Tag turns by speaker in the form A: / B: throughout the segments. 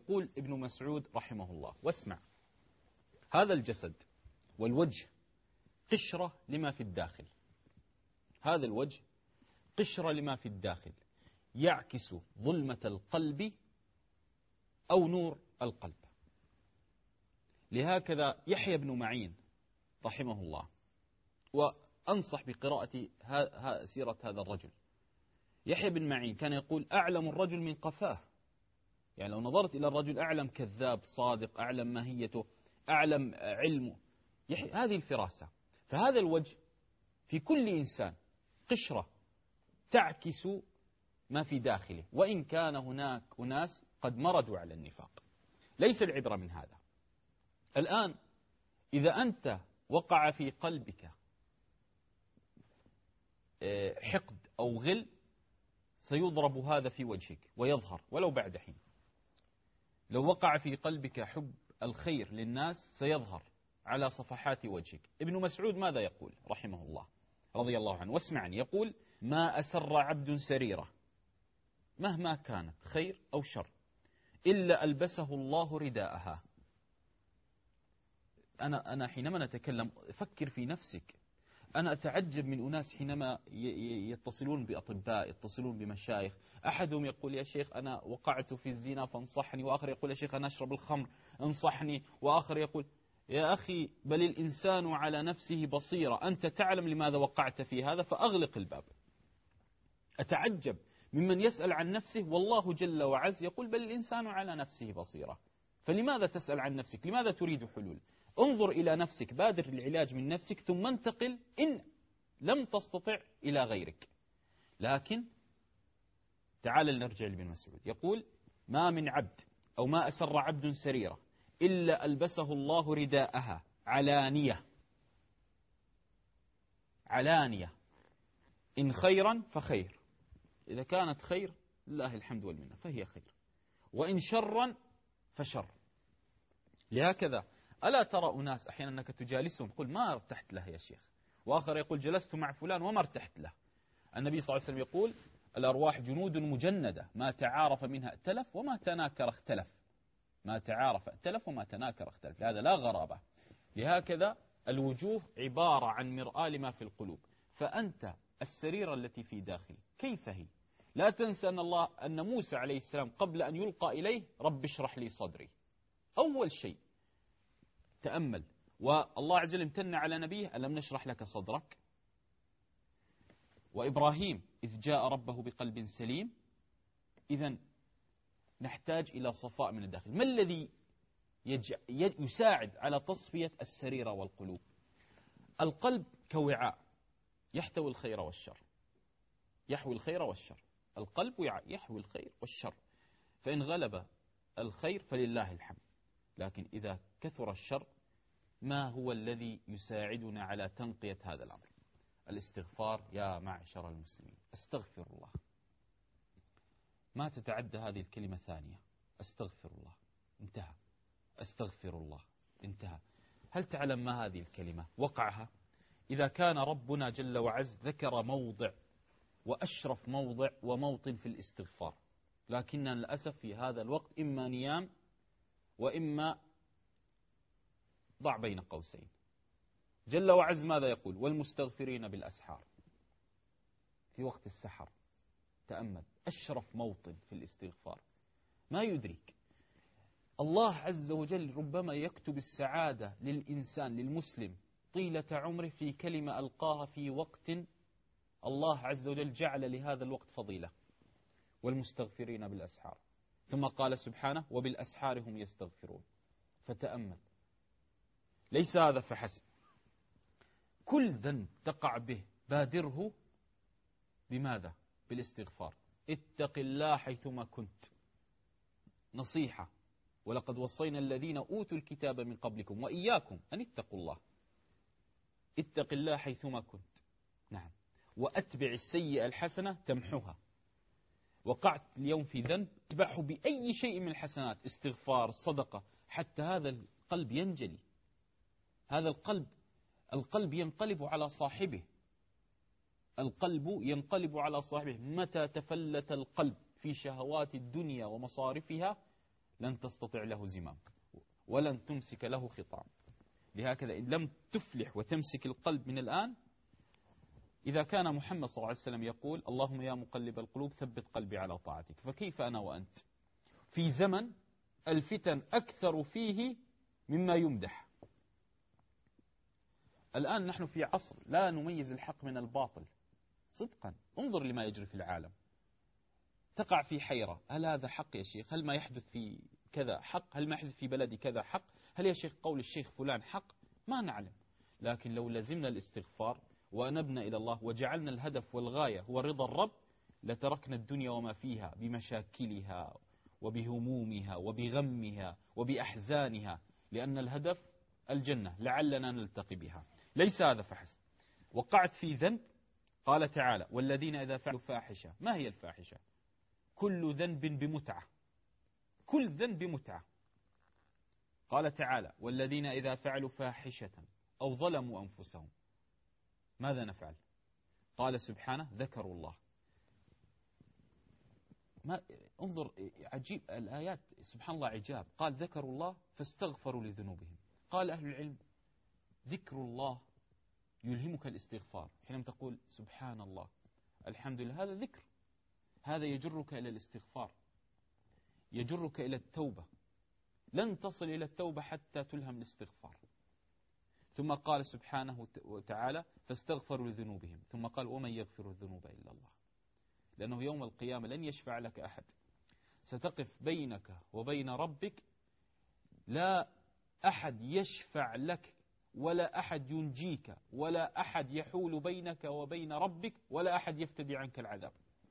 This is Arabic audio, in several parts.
A: يقول ابن مسعود رحمه الله: واسمع، هذا الجسد والوجه قشرة لما في الداخل، هذا الوجه قشرة لما في الداخل، يعكس ظلمة القلب أو نور القلب. لهكذا يحيى بن معين رحمه الله، وأنصح بقراءة سيرة هذا الرجل. يحيى بن معين كان يقول: أعلم الرجل من قفاه. يعني لو نظرت إلى الرجل أعلم كذاب صادق، أعلم ماهيته، أعلم علمه، هذه الفراسة. فهذا الوجه في كل إنسان قشرة تعكس ما في داخله، وإن كان هناك أناس قد مردوا على النفاق. ليس العبرة من هذا. الآن إذا أنت وقع في قلبك حقد أو غل، سيضرب هذا في وجهك ويظهر ولو بعد حين. لو وقع في قلبك حب الخير للناس سيظهر على صفحات وجهك. ابن مسعود ماذا يقول رحمه الله رضي الله عنه؟ واسمعني، يقول: ما أسر عبد سريرة مهما كانت خير أو شر إلا ألبسه الله رداءها. أنا حينما نتكلم فكر في نفسك. أنا أتعجب من أناس حينما يتصلون بأطباء، يتصلون بمشايخ، أحدهم يقول: يا شيخ أنا وقعت في الزنا فانصحني، وآخر يقول: يا شيخ أنا أشرب الخمر انصحني، وآخر يقول: يا أخي بل الإنسان على نفسه بصيرة، أنت تعلم لماذا وقعت في هذا فأغلق الباب. أتعجب ممن يسأل عن نفسه والله جل وعز يقول: بل الإنسان على نفسه بصيرة. فلماذا تسأل عن نفسك؟ لماذا تريد حلول؟ انظر إلى نفسك، بادر العلاج من نفسك، ثم انتقل إن لم تستطع إلى غيرك. لكن تعال لنرجع لابن مسعود، يقول: ما من عبد أو ما أسر عبد سريرة إلا ألبسه الله رداءها علانية، علانية، إن خيرا فخير، إذا كانت خير لله الحمد والمنة فهي خير، وإن شرا فشر. لهكذا ألا ترى أناس أحيانا أنك تجالسهم تقول: ما ارتحت له يا شيخ، وآخر يقول: جلست مع فلان وما ارتحت له. النبي صلى الله عليه وسلم يقول: الأرواح جنود مجندة ما تعارف منها ائتلف وما تناكر اختلف. ما تعارف ائتلف وما تناكر اختلف، هذا لا غرابة. لهكذا الوجوه عبارة عن مرآة لما في القلوب. فأنت السريرة التي في داخل كيف هي؟ لا تنسى أن موسى عليه السلام قبل أن يلقى إليه: رب اشرح لي صدري. أول شيء تأمل، والله عز وجل امتن على نبيه: ألم نشرح لك صدرك. وإبراهيم إذ جاء ربه بقلب سليم. إذن نحتاج إلى صفاء من الداخل. ما الذي يساعد على تصفية السريرة والقلوب؟ القلب كوعاء يحتوي الخير والشر، يحوي الخير والشر. القلب وعاء يحوي الخير والشر، فإن غلب الخير فلله الحمد، لكن إذا كثر الشر ما هو الذي يساعدنا على تنقية هذا الأمر؟ الاستغفار يا معشر المسلمين. استغفر الله، ما تتعدى هذه الكلمة ثانية. استغفر الله، انتهى. استغفر الله، انتهى. هل تعلم ما هذه الكلمة وقعها؟ إذا كان ربنا جل وعز ذكر موضع وأشرف موضع وموطن في الاستغفار، لكننا للأسف في هذا الوقت إما نيام وإما ضع بين قوسين. جل وعز ماذا يقول؟ والمستغفرين بالأسحار، في وقت السحر. تأمل أشرف موطن في الاستغفار. ما يدرك الله عز وجل ربما يكتب السعادة للإنسان للمسلم طيلة عمره في كلمة ألقاها في وقت الله عز وجل جعل لهذا الوقت فضيلة: والمستغفرين بالأسحار. ثم قال سبحانه: وبالأسحار هم يستغفرون. فتأمل، ليس هذا فحسب، كل ذنب تقع به بادره بماذا؟ بالاستغفار. اتق الله حيثما كنت. نصيحة: ولقد وصينا الذين أوتوا الكتاب من قبلكم وإياكم أن اتقوا الله. اتق الله حيثما كنت. نعم. وأتبع السيئة الحسنة تمحوها. وقعت اليوم في ذنب، اتبعه بأي شيء من الحسنات، استغفار، صدقة، حتى هذا القلب ينجلي. هذا القلب ينقلب على صاحبه. القلب ينقلب على صاحبه. متى تفلت القلب في شهوات الدنيا ومصارفها لن تستطيع له زمام ولن تمسك له خطام. لهكذا إن لم تفلح وتمسك القلب من الآن، إذا كان محمد صلى الله عليه وسلم يقول اللهم يا مقلب القلوب ثبت قلبي على طاعتك، فكيف أنا وأنت في زمن الفتن أكثر فيه مما يمدح؟ الآن نحن في عصر لا نميز الحق من الباطل صدقا. انظر لما يجري في العالم، تقع في حيرة، هل هذا حق يا شيخ؟ هل ما يحدث في كذا حق؟ هل ما يحدث في بلدي كذا حق؟ هل يا شيخ قول الشيخ فلان حق؟ ما نعلم. لكن لو لزمنا الاستغفار وأنبنا إلى الله وجعلنا الهدف والغاية هو رضا الرب، لتركنا الدنيا وما فيها بمشاكلها وبهمومها وبغمها وبأحزانها، لأن الهدف الجنة لعلنا نلتقي بها. ليس هذا فحسب، وقعت في ذنب، قال تعالى والذين إذا فعلوا فاحشة. ما هي الفاحشة؟ كل ذنب بمتعة، كل ذنب بمتعة. قال تعالى والذين إذا فعلوا فاحشة أو ظلموا أنفسهم ماذا نفعل؟ قال سبحانه ذكروا الله. ما انظر عجيب الآيات، سبحان الله عجاب. قال ذكروا الله فاستغفروا لذنوبهم. قال أهل العلم ذكر الله يلهمك الاستغفار، حينما تقول سبحان الله الحمد لله، هذا ذكر، هذا يجرك إلى الاستغفار، يجرك إلى التوبة. لن تصل إلى التوبة حتى تلهم الاستغفار. ثم قال سبحانه وتعالى فاستغفروا لذنوبهم، ثم قال ومن يغفر الذنوب إلا الله. لأنه يوم القيامة لن يشفع لك أحد، ستقف بينك وبين ربك، لا أحد يشفع لك ولا أحد ينجيك ولا أحد يحول بينك وبين ربك ولا أحد يفتدي عنك العذاب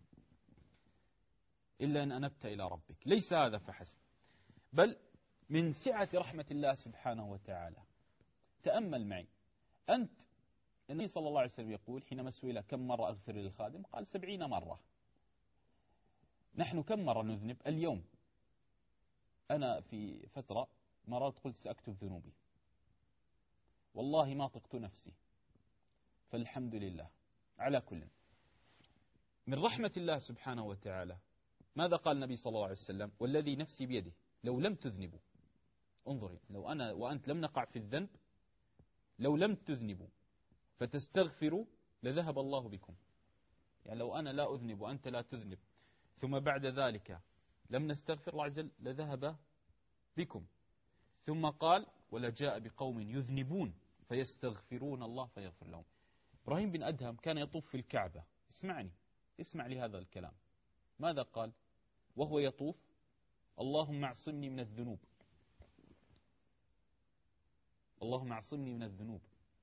A: إلا أن أنبت إلى ربك. ليس هذا فحسب، بل من سعة رحمة الله سبحانه وتعالى. تأمل معي أنت، النبي صلى الله عليه وسلم يقول حينما سئل كم مرة أغفر للخادم قال 70 مرة. نحن كم مرة نذنب اليوم؟ أنا في فترة مرات قلت سأكتب ذنوبي، والله ما طقت نفسي، فالحمد لله. على كل، من رحمة الله سبحانه وتعالى ماذا قال النبي صلى الله عليه وسلم والذي نفسي بيده لو لم تذنبوا، انظري، لو أنا وأنت لم نقع في الذنب، لو لم تذنبوا فتستغفروا لذهب الله بكم. يعني لو أنا لا أذنب وأنت لا تذنب ثم بعد ذلك لم نستغفر الله عز وجل لذهب بكم. ثم قال ولجاء بقوم يذنبون فيستغفرون الله فيغفر لهم. إبراهيم بن أدهم كان يطوف في الكعبة، اسمعني، اسمع لهذا الكلام. ماذا قال وهو يطوف؟ اللهم اعصمني من الذنوب، اللهم اعصمني من الذنوب.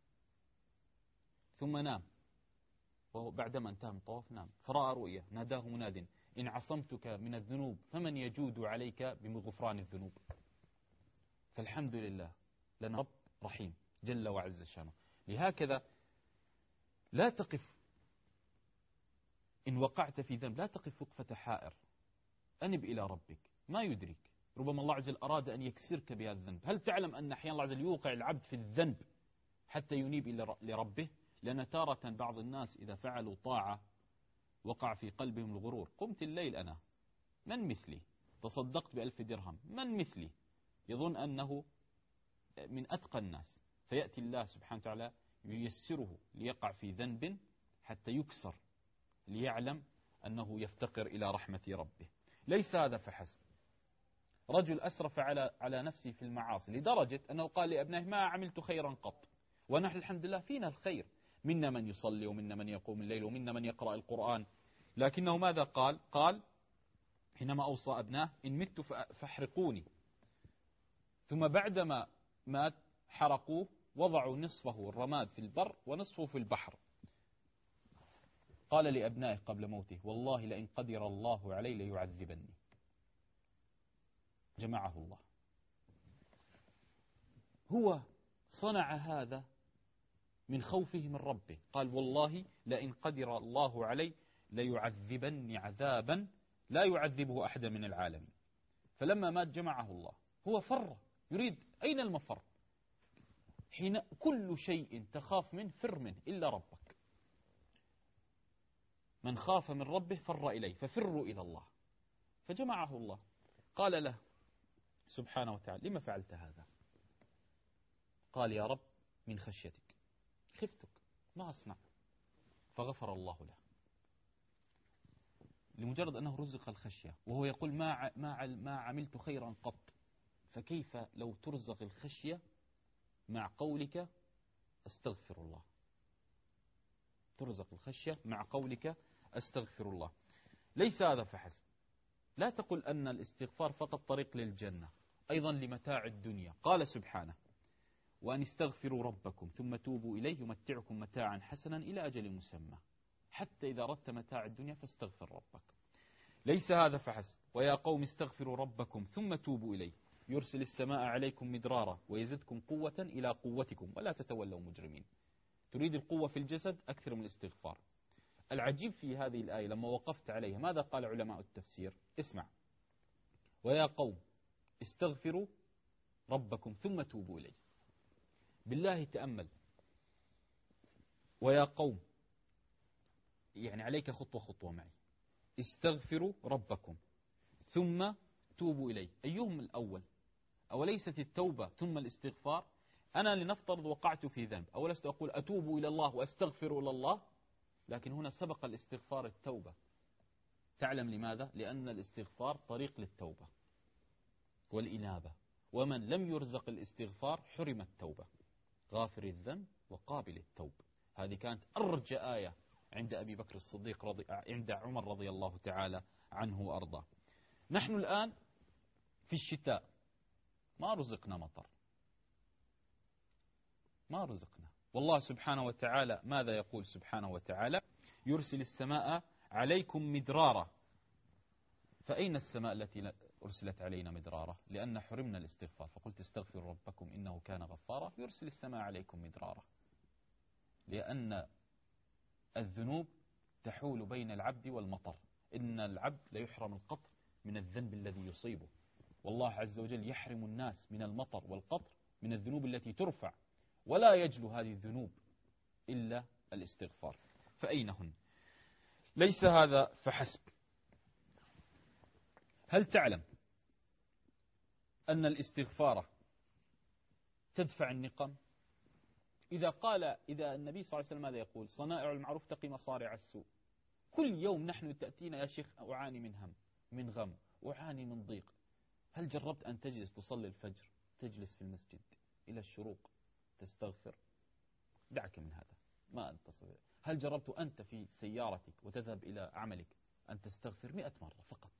A: ثم نام، وهو بعدما انتهى من الطواف نام، فرأى رؤيا ناداه مناد إن عصمتك من الذنوب فمن يجود عليك بغفران الذنوب. فالحمد لله لأن رب رحيم جل وعز شانه. لهكذا لا تقف إن وقعت في ذنب، لا تقف وقفة حائر، أنب إلى ربك. ما يدرك، ربما الله عز وجل أراد أن يكسرك بهذا الذنب. هل تعلم أن أحيانا الله عز وجل يوقع العبد في الذنب حتى ينيب إلى لربه؟ لأن تارة بعض الناس إذا فعلوا طاعة وقع في قلبهم الغرور. قمت الليل أنا، من مثلي؟ تصدقت ب1000 درهم، من مثلي؟ يظن أنه من أتقى الناس، فيأتي الله سبحانه وتعالى ييسره ليقع في ذنب حتى يكسر، ليعلم أنه يفتقر إلى رحمة ربه. ليس هذا فحسب، رجل أسرف على نفسه في المعاصي لدرجة أنه قال لأبنائه ما عملت خيرا قط، ونحن الحمد لله فينا الخير، منا من يصلي ومنا من يقوم الليل ومنا من يقرأ القرآن. لكنه ماذا قال حينما أوصى أبناه إن مت فاحرقوني. ثم بعدما مات حرقوه، وضعوا نصفه الرماد في البر ونصفه في البحر. قال لأبنائه قبل موته والله لئن قدر الله علي ليعذبني. جمعه الله، هو صنع هذا من خوفه من ربه. قال والله لئن قدر الله علي ليعذبني عذابا لا يعذبه أحد من العالمين. فلما مات جمعه الله، هو فر يريد أين المفر؟ حين كل شيء تخاف منه فر منه إلا ربك. من خاف من ربه فر إليه، ففروا إلى الله. فجمعه الله، قال له سبحانه وتعالى لما فعلت هذا؟ قال يا رب من خشيتك، خفتك ما أصنع، فغفر الله له لمجرد أنه رزق الخشية، وهو يقول ما عملت خيرا قط. فكيف لو ترزق الخشية مع قولك أستغفر الله؟ ترزق الخشية مع قولك أستغفر الله. ليس هذا فحسب، لا تقل أن الاستغفار فقط طريق للجنة، أيضا لمتاع الدنيا. قال سبحانه وأن استغفروا ربكم ثم توبوا إليه يمتعكم متاعا حسنا إلى أجل مسمى. حتى إذا أردت متاع الدنيا فاستغفر ربك. ليس هذا فحسب، ويا قوم استغفروا ربكم ثم توبوا إليه يرسل السماء عليكم مدرارا ويزدكم قوة إلى قوتكم ولا تتولوا مجرمين. تريد القوة في الجسد، أكثر من الاستغفار. العجيب في هذه الآية لما وقفت عليها ماذا قال علماء التفسير؟ اسمع، ويا قوم استغفروا ربكم ثم توبوا إليه. بالله تأمل، ويا قوم، يعني عليك خطوة خطوة معي، استغفروا ربكم ثم توبوا إليه، أيهم الأول؟ أوليست التوبة ثم الاستغفار؟ أنا لنفترض وقعت في ذنب، أولست أقول أتوب إلى الله وأستغفر إلى الله؟ لكن هنا سبق الاستغفار التوبة. تعلم لماذا؟ لأن الاستغفار طريق للتوبة والإنابة، ومن لم يرزق الاستغفار حرم التوبة. غافر الذنب وقابل التوب. هذه كانت أرجى آية عند أبي بكر الصديق عند عمر رضي الله تعالى عنه وأرضاه. نحن الآن في الشتاء، ما رزقنا مطر، ما رزقنا. والله سبحانه وتعالى ماذا يقول سبحانه وتعالى؟ يرسل السماء عليكم مدرارا. فأين السماء التي أرسلت علينا مدرارا؟ لأن حرمنا الاستغفار، فقلت استغفروا ربكم إنه كان غفارا يرسل السماء عليكم مدرارا. لأن الذنوب تحول بين العبد والمطر، إن العبد لا يحرم القطر من الذنب الذي يصيبه، والله عز وجل يحرم الناس من المطر والقطر من الذنوب التي ترفع، ولا يجلو هذه الذنوب إلا الاستغفار. فأين هن؟ ليس هذا فحسب. هل تعلم أن الاستغفار تدفع النقم؟ إذا النبي صلى الله عليه وسلم ماذا يقول؟ صنائع المعروف تقي مصارع السوء. كل يوم نحن تأتينا يا شيخ أعاني من هم، من غم، أعاني من ضيق. هل جربت أن تجلس تصلي الفجر، تجلس في المسجد إلى الشروق تستغفر؟ دعك من هذا، ما أنت تستطيع. هل جربت أنت في سيارتك وتذهب إلى عملك أن تستغفر 100 مرة فقط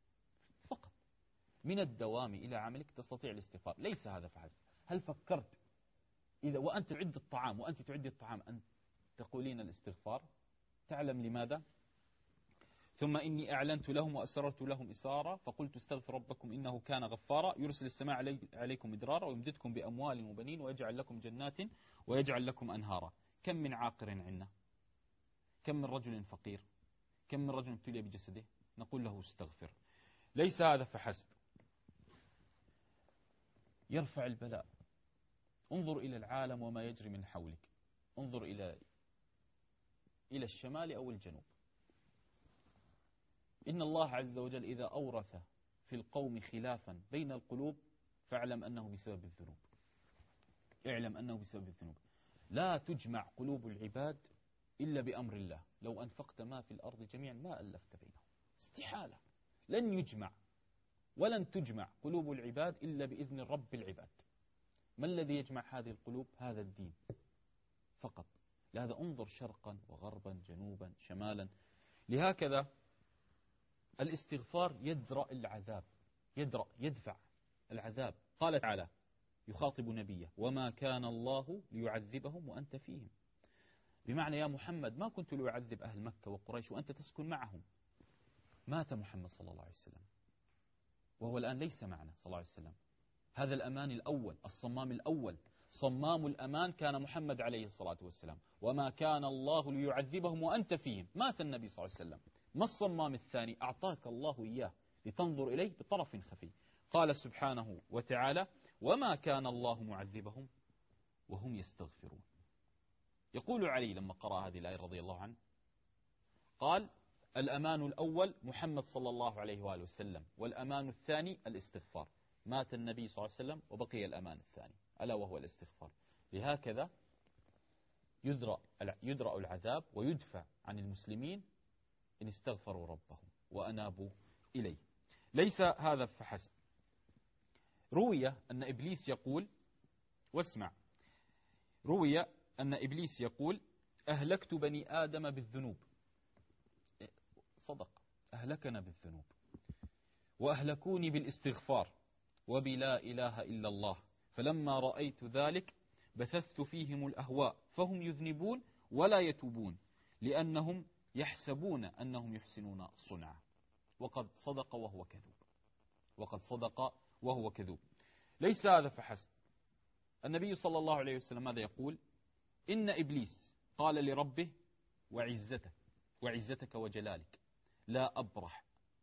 A: من الدوام إلى عملك تستطيع الاستغفار؟ ليس هذا فحسب. هل فكرت إذا وأنت تعد الطعام وأنت تعد الطعام أن تقولين الاستغفار؟ تعلم لماذا؟ ثم إني أعلنت لهم وأسررت لهم إسرارا فقلت استغفر ربكم إنه كان غفارا يرسل السماء عليكم مدرارا ويمددكم بأموال وبنين ويجعل لكم جنات ويجعل لكم أنهارا. كم من عاقر عنا، كم من رجل فقير، كم من رجل ابتلي بجسده، نقول له استغفر. ليس هذا فحسب، يرفع البلاء. انظر إلى العالم وما يجري من حولك، انظر إلى الشمال أو الجنوب. إن الله عز وجل إذا أورث في القوم خلافا بين القلوب فاعلم أنه بسبب الذنوب. اعلم أنه بسبب الذنوب. لا تجمع قلوب العباد إلا بأمر الله. لو أنفقت ما في الأرض جميعا ما ألفت بينهم، استحالة. لن يجمع ولن تجمع قلوب العباد إلا بإذن رب العباد. ما الذي يجمع هذه القلوب؟ هذا الدين فقط. لهذا انظر شرقا وغربا، جنوبا شمالا. لهكذا الاستغفار يدرأ العذاب، يدفع العذاب. قال تعالى يخاطب نبيه وما كان الله ليعذبهم وأنت فيهم. بمعنى يا محمد ما كنت ليعذب أهل مكة وقريش وأنت تسكن معهم. مات محمد صلى الله عليه وسلم وهو الآن ليس معنا صلى الله عليه وسلم. هذا الأمان الأول، الصمام الأول، صمام الأمان كان محمد عليه الصلاة والسلام. وما كان الله ليعذبهم وأنت فيهم. مات النبي صلى الله عليه وسلم. ما الصمام الثاني؟ أعطاك الله إياه لتنظر إليه بطرف خفي. قال سبحانه وتعالى وما كان الله معذبهم وهم يستغفرون. يقول علي لما قرأ هذه الآية رضي الله عنه قال الأمان الأول محمد صلى الله عليه وآله وسلم، والأمان الثاني الاستغفار. مات النبي صلى الله عليه وسلم وبقي الأمان الثاني ألا وهو الاستغفار. لهكذا يدرأ العذاب ويدفع عن المسلمين إن استغفروا ربهم وأنابوا إليه. ليس هذا فحسب، روي أن إبليس يقول، واسمع، روي أن إبليس يقول أهلكت بني آدم بالذنوب. صدق، أهلكنا بالذنوب وأهلكوني بالاستغفار وبلا إله إلا الله، فلما رأيت ذلك بثثت فيهم الأهواء فهم يذنبون ولا يتوبون لأنهم يحسبون أنهم يحسنون صنعا. وقد صدق وهو كذوب، وقد صدق وهو كذوب. ليس هذا فحسب، النبي صلى الله عليه وسلم ماذا يقول؟ إن إبليس قال لربه وعزتك وجلالك لا أبرح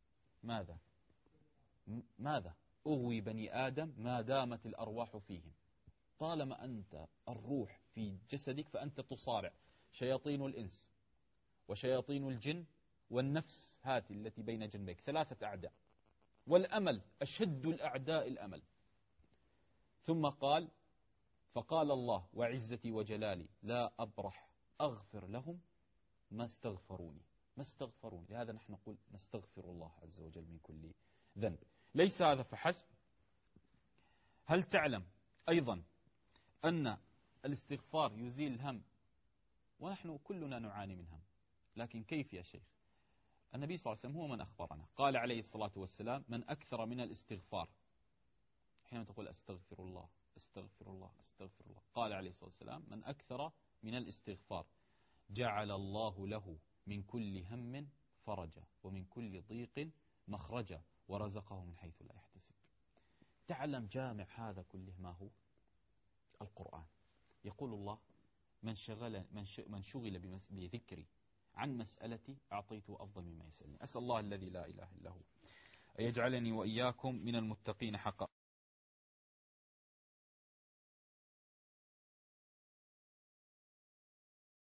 A: ماذا أغوي بني آدم ما دامت الأرواح فيهم. طالما أنت الروح في جسدك فأنت تصارع شياطين الإنس وشياطين الجن والنفس هاتي التي بين جنبيك، 3 أعداء، والأمل أشد الأعداء الأمل. ثم قال فقال الله وعزتي وجلالي لا أبرح أغفر لهم ما استغفروني. لهذا نحن نقول نستغفر الله عز وجل من كل ذنب. ليس هذا فحسب، هل تعلم أيضا أن الاستغفار يزيل الهم؟ ونحن كلنا نعاني من هم، لكن كيف يا شيخ؟ النبي صلى الله عليه وسلم هو من أخبرنا، قال عليه الصلاة والسلام من أكثر من الاستغفار، حينما تقول أستغفر الله أستغفر الله أستغفر الله، قال عليه الصلاة والسلام من أكثر من الاستغفار جعل الله له من كل هم فرجا ومن كل ضيق مخرجا ورزقه من حيث لا يحتسب. تعلم جامع هذا كله ما هو؟ القرآن. يقول الله من شغل بذكري عن مسألتي أعطيته أفضل مما يسألني. أسأل الله الذي لا إله إلا هو أن يجعلني وإياكم من المتقين حقا.